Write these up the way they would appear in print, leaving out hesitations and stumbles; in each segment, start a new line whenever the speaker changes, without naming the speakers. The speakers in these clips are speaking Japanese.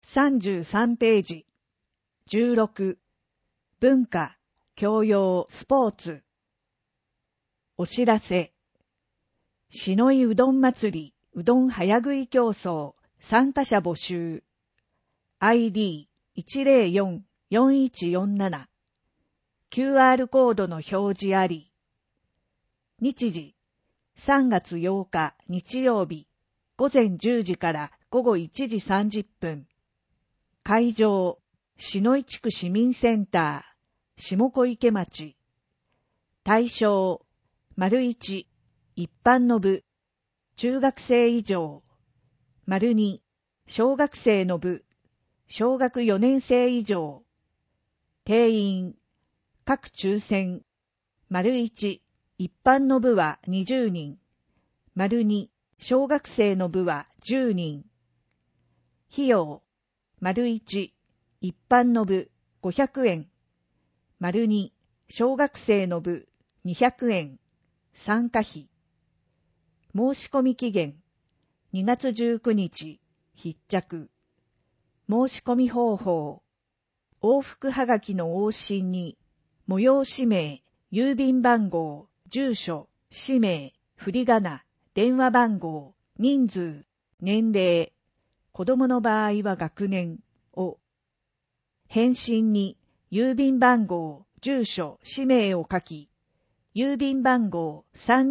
33ページ。16、文化、教養、スポーツ。お知らせ。篠井うどん祭り、うどん早食い競争、参加者募集。ID104-4147。QR コードの表示あり。日時、3月8日日曜日、午前10時から午後1時30分。会場、篠井地区市民センター、下小池町。対象、1、一般の部、中学生以上。2、小学生の部、小学4年生以上。定員、各抽選。1、一般の部は20人。2、小学生の部は10人。費用、1、一般の部500円。2、小学生の部200円。参加費。申し込み期限、2月19日、必着。申し込み方法。往復はがきの往診に、催し名、郵便番号、住所、氏名、振り仮名、電話番号、人数、年齢、子供の場合は学年を、返信に郵便番号、住所、氏名を書き、郵便番号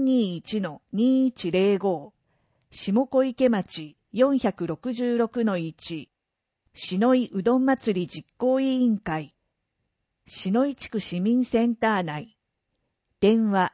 321-2105 下小池町 466-1 篠井うどん祭り実行委員会篠井地区市民センター内電話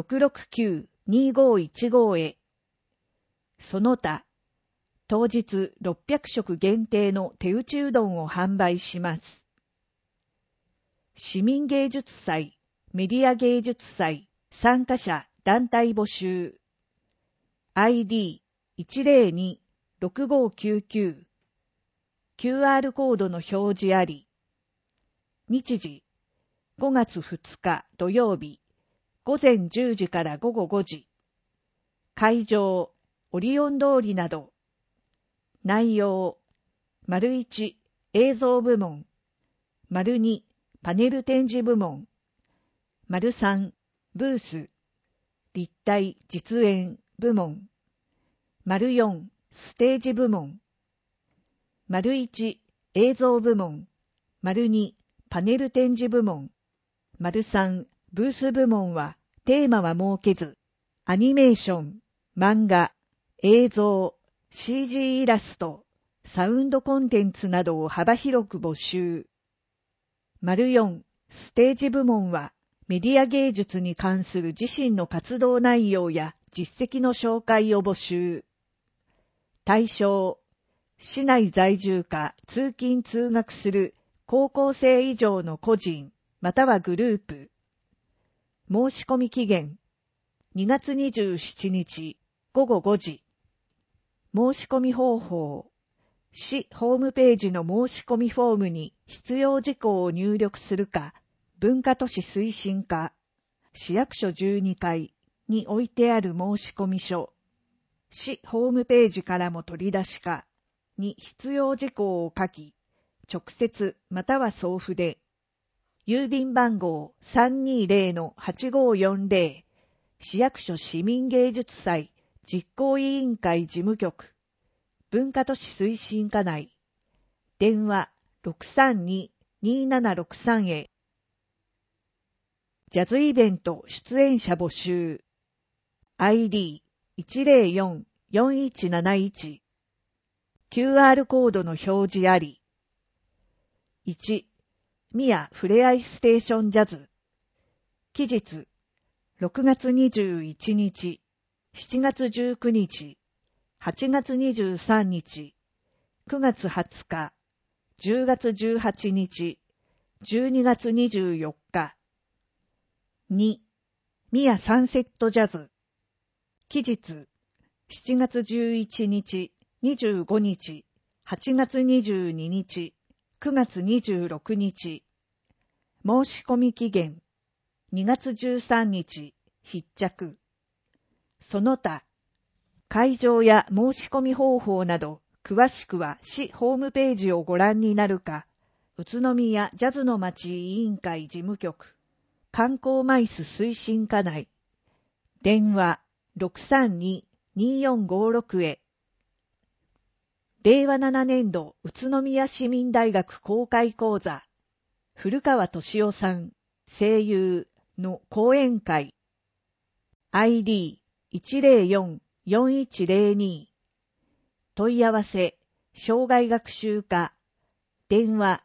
669-2515 へその他当日600食限定の手打ちうどんを販売します。市民芸術祭、メディア芸術祭、参加者団体募集。ID102-6599。QR コードの表示あり。日時、5月2日土曜日、午前10時から午後5時。会場、オリオン通りなど。内容、1、映像部門。2、パネル展示部門。3、ブース、立体実演部門。4、ステージ部門。1、映像部門。2、パネル展示部門。3、ブース部門はテーマは設けず、アニメーション、漫画、映像、CG イラスト、サウンドコンテンツなどを幅広く募集。4、ステージ部門はメディア芸術に関する自身の活動内容や実績の紹介を募集。対象、市内在住か通勤通学する高校生以上の個人またはグループ。申し込み期限、2月27日午後5時。申し込み方法。市ホームページの申し込みフォームに必要事項を入力するか、文化都市推進課、市役所12階に置いてある申し込み書、市ホームページからも取り出しかに必要事項を書き、直接または送付で、郵便番号 320-8540 市役所市民芸術祭実行委員会事務局文化都市推進課内電話 632-2763 へジャズイベント出演者募集 ID104-4171 QR コードの表示あり1宮ふれあいステーションジャズ期日6月21日7月19日8月23日9月20日10月18日12月24日2宮サンセットジャズ期日7月11日25日8月22日9月26日申し込み期限2月13日必着その他会場や申し込み方法など詳しくは市ホームページをご覧になるか、宇都宮ジャズの街委員会事務局、観光マイス推進課内、電話 632-2456 へ。令和7年度宇都宮市民大学公開講座、古川敏夫さん、声優の講演会、ID104-4102、問い合わせ、障害学習課、電話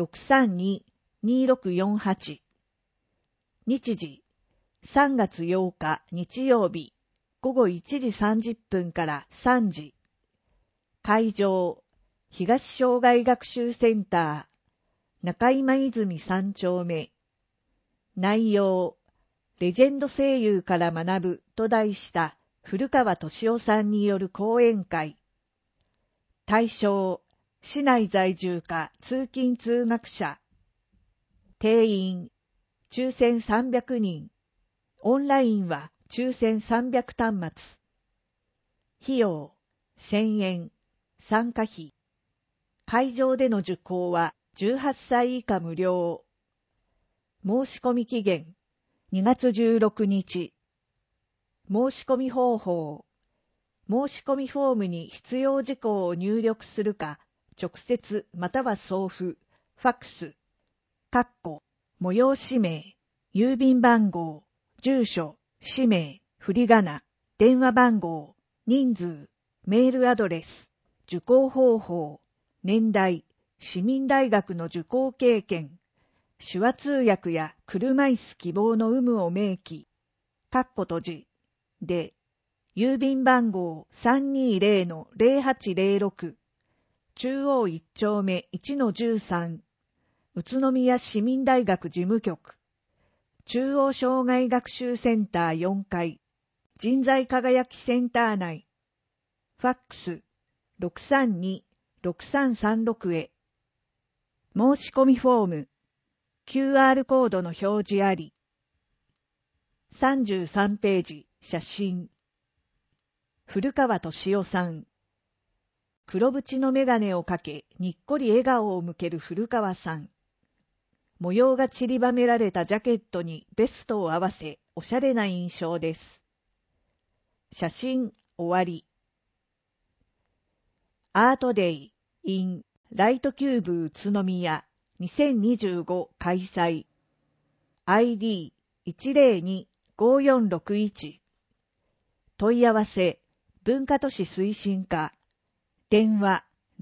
632-2648。日時、3月8日日曜日、午後1時30分から3時。会場、東障害学習センター、中今泉3丁目。内容、レジェンド声優から学ぶと題した古川敏夫さんによる講演会。対象、市内在住か通勤通学者。定員、抽選300人。オンラインは抽選300端末。費用、1000円。参加費。会場での受講は18歳以下無料。申し込み期限、2月16日。申し込み方法。申し込みフォームに必要事項を入力するか、直接または送付、ファックス、催し名、郵便番号、住所、氏名、振り仮名、電話番号、人数、メールアドレス、受講方法、年代、市民大学の受講経験、手話通訳や車椅子希望の有無を明記、閉じ、で、郵便番号 320-0806、中央1丁目 1-13、宇都宮市民大学事務局、中央障害学習センター4階、人材輝きセンター内、ファックス、632-6336へ。申し込みフォーム、QR コードの表示あり。33ページ、写真。古川敏夫さん。黒縁のメガネをかけ、にっこり笑顔を向ける古川さん。模様が散りばめられたジャケットにベストを合わせ、おしゃれな印象です。写真、終わり。アートデイ in ライトキューブ宇都宮2025開催 ID102-5461 問い合わせ文化都市推進課電話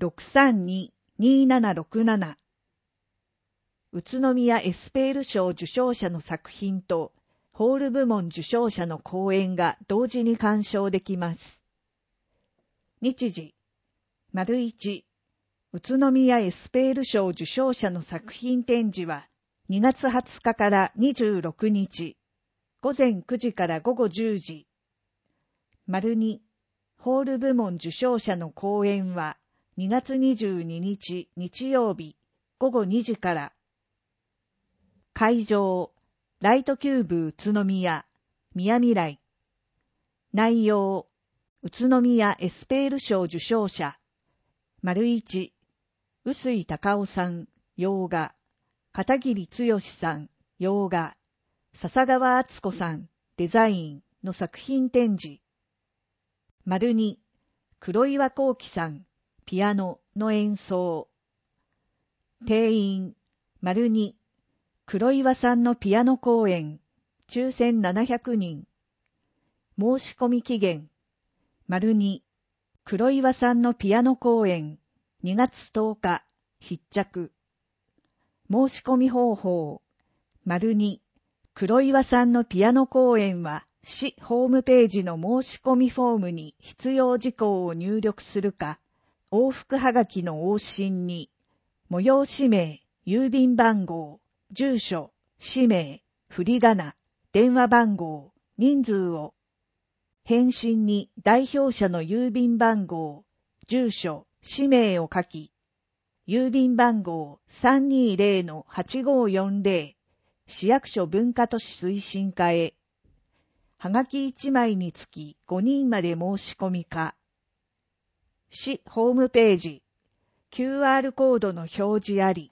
632-2767 宇都宮エスペール賞受賞者の作品とホール部門受賞者の講演が同時に鑑賞できます。日時1、宇都宮エスペール賞受賞者の作品展示は2月20日から26日、午前9時から午後10時。2、ホール部門受賞者の講演は2月22日日曜日、午後2時から。会場、ライトキューブ宇都宮、宮未来。内容、宇都宮エスペール賞受賞者。1、臼井隆夫さん、洋画。片桐剛さん、洋画。笹川敦子さん、デザインの作品展示。2、黒岩幸喜さん、ピアノの演奏。定員、2、黒岩さんのピアノ公演、抽選700人。申し込み期限、2、黒岩さんのピアノ公演、2月10日、必着。申し込み方法、2、黒岩さんのピアノ公演は、市ホームページの申し込みフォームに必要事項を入力するか、往復はがきの往診に、催し名、郵便番号、住所、氏名、振り仮名、電話番号、人数を、返信に代表者の郵便番号、住所、氏名を書き、郵便番号 320-8540 市役所文化都市推進課へ。はがき1枚につき5人まで申し込みか。 市ホームページ、QR コードの表示あり。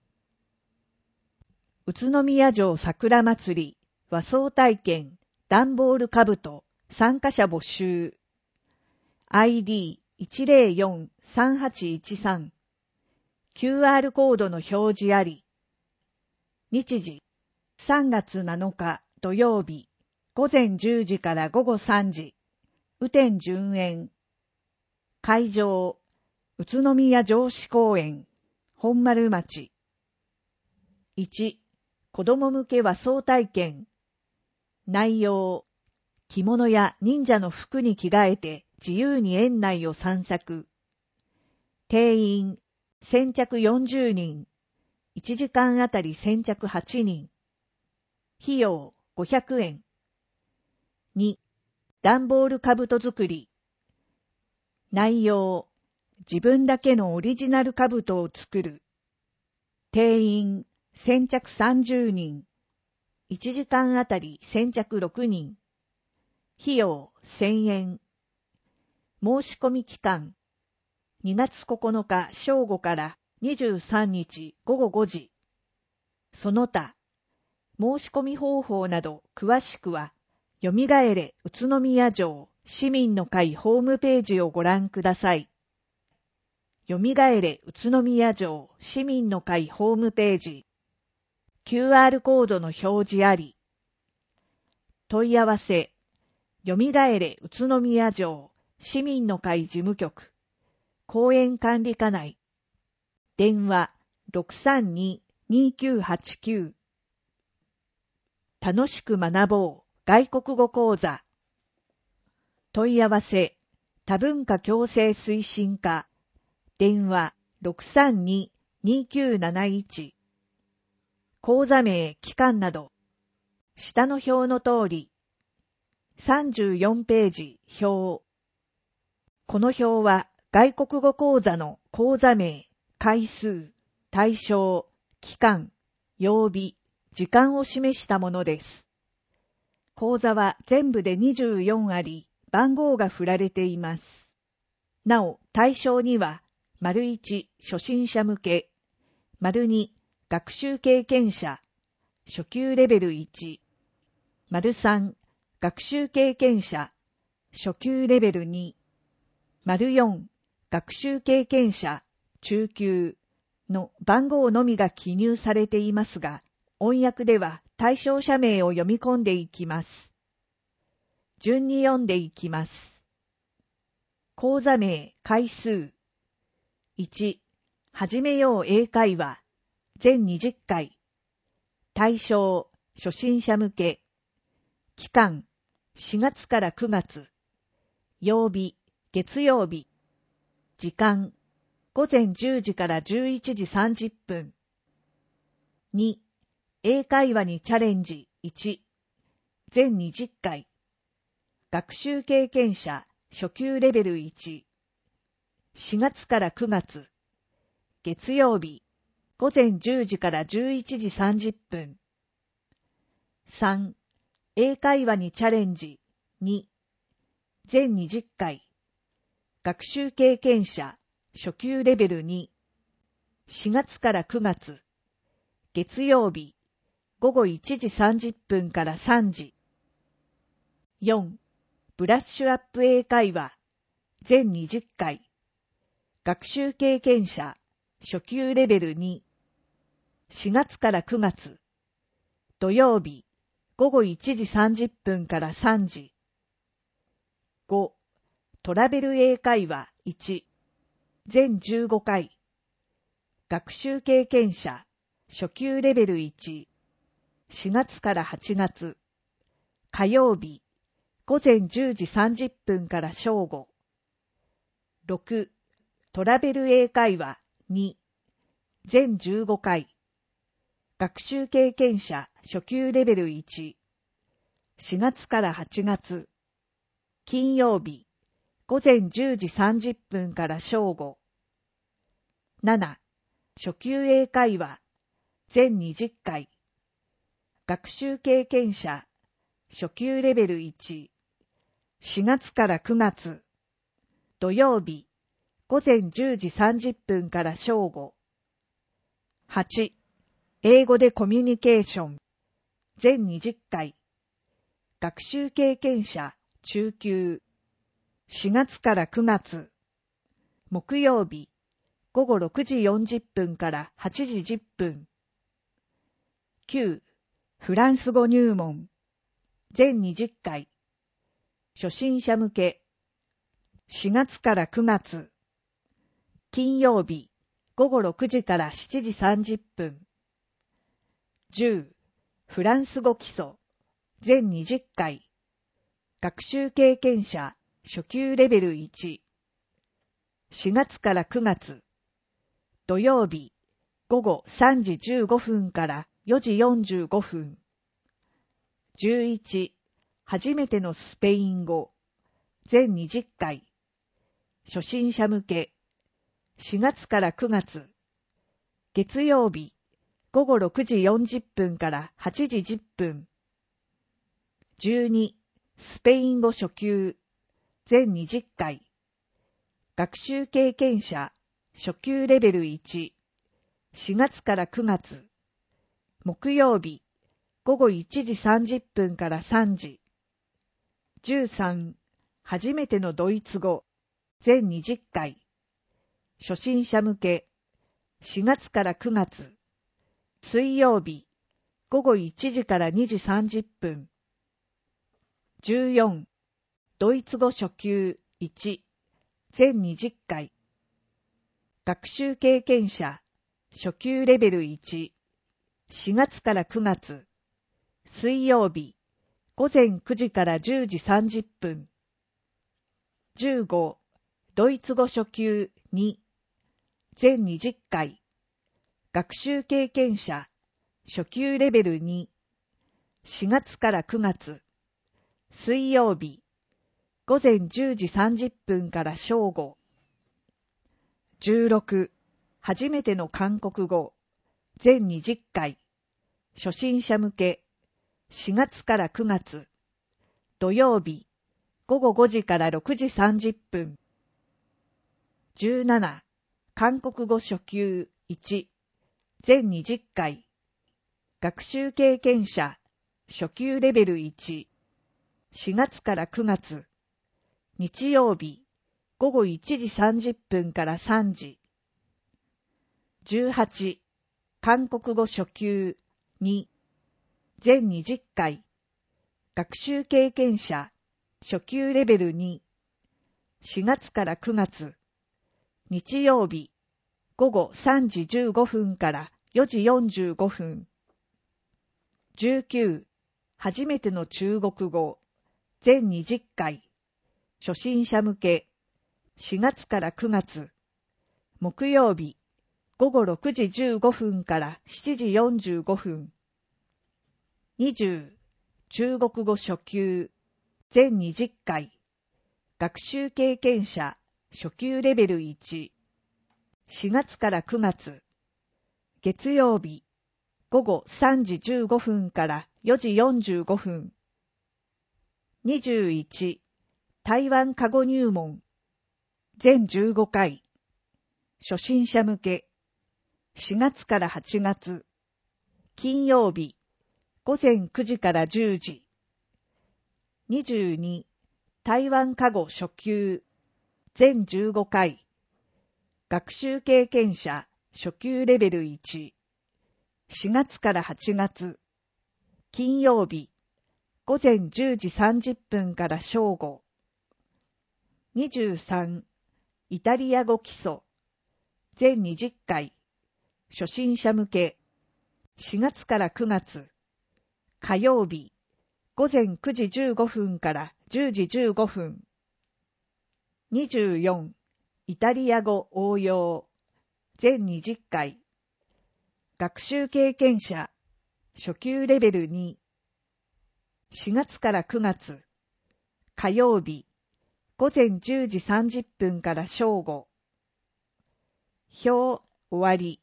宇都宮城桜まつり和装体験段ボール兜参加者募集。ID1043813 QR コードの表示あり。日時3月7日土曜日午前10時から午後3時。雨天順延。会場宇都宮城址公園本丸町。1、子供向け和装体験。内容、着物や忍者の服に着替えて自由に園内を散策。定員、先着40人。1時間あたり先着8人。費用、500円。2、段ボール兜作り。内容、自分だけのオリジナル兜を作る。定員、先着30人。1時間あたり先着6人。費用1000円。申し込み期間、2月9日正午から23日午後5時。その他、申し込み方法など詳しくは、よみがえれ宇都宮城市民の会ホームページをご覧ください。よみがえれ宇都宮城市民の会ホームページ。QR コードの表示あり。問い合わせ、よみがえれ宇都宮城市民の会事務局、公園管理課内。電話632-2989。楽しく学ぼう外国語講座。問い合わせ、多文化共生推進課。電話632-2971。講座名、期間など。下の表の通り。34ページ、表。この表は外国語講座の講座名、回数、対象、期間、曜日、時間を示したものです。講座は全部で24あり、番号が振られています。なお、対象には、1、初心者向け、2、学習経験者、初級レベル1、3、学習経験者、初級レベル2、4、学習経験者、中級の番号のみが記入されていますが、音訳では対象者名を読み込んでいきます。順に読んでいきます。講座名、回数。1、始めよう英会話、全20回。対象、初心者向け。期間、4月から9月。曜日、月曜日。時間、午前10時から11時30分。2、英会話にチャレンジ1、全20回。学習経験者、初級レベル1。4月から9月。月曜日、午前10時から11時30分。3、英会話にチャレンジ2、全20回。学習経験者、初級レベル2。4月から9月。月曜日、午後1時30分から3時。4、ブラッシュアップ英会話、全20回。学習経験者、初級レベル2。4月から9月。土曜日、午後1時30分から3時。5、トラベル英会話1、全15回。学習経験者、初級レベル1。4月から8月。火曜日、午前10時30分から正午。6、トラベル英会話2、全15回。学習経験者初級レベル1。4月から8月。金曜日、午前10時30分から正午。7、初級英会話全20回。学習経験者初級レベル1。4月から9月。土曜日、 午前10時30分から正午。8、英語でコミュニケーション。全20回。学習経験者、中級。4月から9月。木曜日、午後6時40分から8時10分。9、フランス語入門。全20回。初心者向け。4月から9月。金曜日、午後6時から7時30分。10、フランス語基礎。全20回。学習経験者、初級レベル1。4月から9月。土曜日、午後3時15分から4時45分。11、初めてのスペイン語。全20回。初心者向け。4月から9月。月曜日、午後6時40分から8時10分。12、スペイン語初級。全20回。学習経験者、初級レベル1。4月から9月。木曜日、午後1時30分から3時。13、初めてのドイツ語。全20回。初心者向け。4月から9月。水曜日、午後1時から2時30分。14、ドイツ語初級1。全20回。学習経験者、初級レベル1。4月から9月。水曜日、午前9時から10時30分。15、ドイツ語初級2。全20回。学習経験者、初級レベル2。4月から9月。水曜日、午前10時30分から正午。16、初めての韓国語。全20回。初心者向け。4月から9月。土曜日、午後5時から6時30分。17、韓国語初級1。全20回。学習経験者、初級レベル1。4月から9月。日曜日、午後1時30分から3時。18、韓国語初級2。全20回。学習経験者、初級レベル2。4月から9月。日曜日、午後3時15分から4時45分。19、初めての中国語。全20回。初心者向け。4月から9月。木曜日、午後6時15分から7時45分。20、中国語初級。全20回。学習経験者、初級レベル1。4月から9月。月曜日、午後3時15分から4時45分。21、台湾過語入門。全15回。初心者向け。4月から8月。金曜日、午前9時から10時。22、台湾過語初級。全15回。学習経験者、初級レベル1。4月から8月。金曜日、午前10時30分から正午。23、イタリア語基礎。全20回。初心者向け。4月から9月。火曜日、午前9時15分から10時15分。24、イタリア語応用。全20回。学習経験者。初級レベル2。4月から9月。火曜日。午前10時30分から正午。表終わり。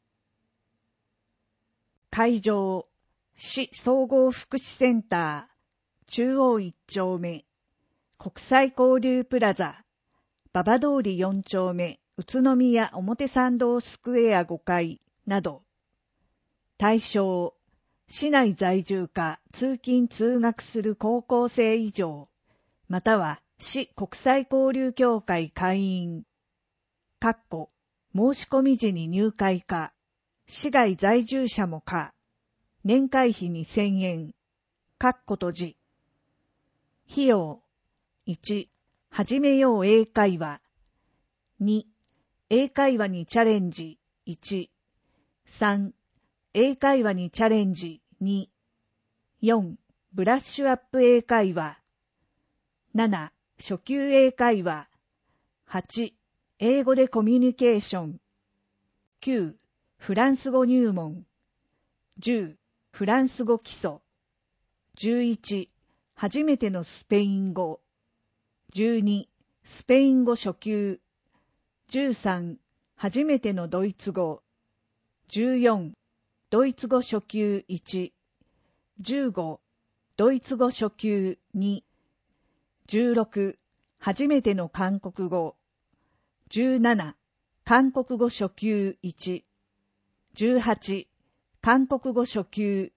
会場。市総合福祉センター。中央1丁目。国際交流プラザ。馬場通り4丁目。 宇都宮表参道スクエア5階など。対象、市内在住か通勤通学する高校生以上、または市国際交流協会会員。申し込み時に入会か、市外在住者もか、年会費2000円。閉じ。費用。1、始めよう英会話。2、英会話にチャレンジ。1、3、英会話にチャレンジ。2、4、ブラッシュアップ英会話。7、初級英会話。8、英語でコミュニケーション。9、フランス語入門。10、フランス語基礎。11、初めてのスペイン語。12、スペイン語初級。13、初めてのドイツ語。14、ドイツ語初級1。15、ドイツ語初級2。16、初めての韓国語。17、韓国語初級1。18、韓国語初級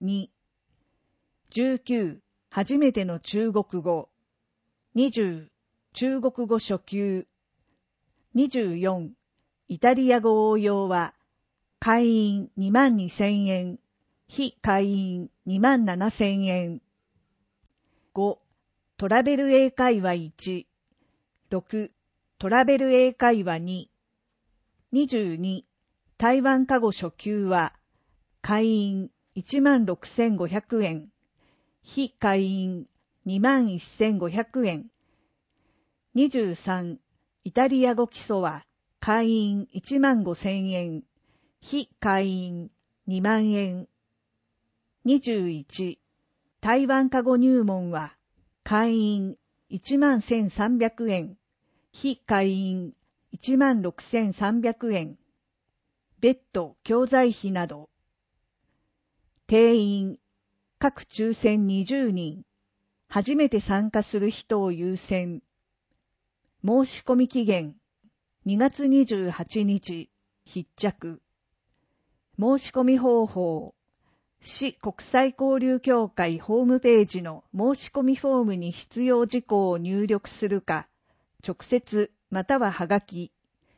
2。19、初めての中国語。20、中国語初級。24、イタリア語応用は、会員22,000円、非会員27,000円。5、トラベル英会話1。6、トラベル英会話2。22、台湾華語初級は、会員16,500円、非会員21,500円。23、イタリア語基礎は、会員15,000円、非会員2万円。21、台湾華語入門は、会員11,300円、非会員16,300円。別途教材費など。定員、各抽選20人。初めて参加する人を優先。申し込み期限、2月28日、必着。申し込み方法、市国際交流協会ホームページの申し込みフォームに必要事項を入力するか、直接またははがき、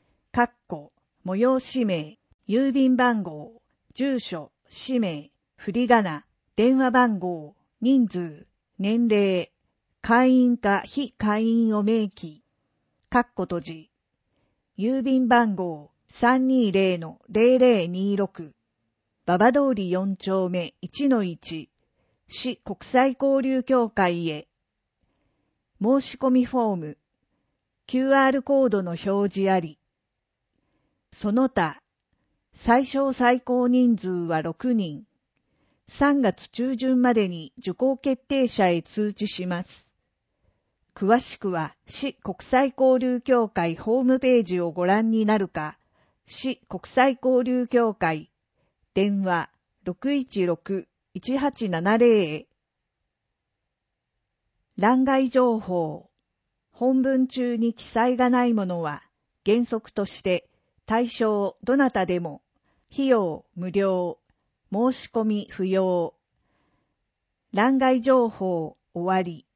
催し名、郵便番号、住所、氏名、振り仮名、電話番号、人数、年齢、会員か非会員を明記、閉じ。郵便番号 320-0026 馬場通り4丁目 1-1 市国際交流協会へ。申し込みフォーム QR コードの表示あり。その他最小最高人数は6人。3月中旬までに受講決定者へ通知します。詳しくは市国際交流協会ホームページをご覧になるか、市国際交流協会、電話 616-1870 へ。欄外情報。本文中に記載がないものは、原則として対象どなたでも、費用無料、申し込み不要。欄外情報終わり。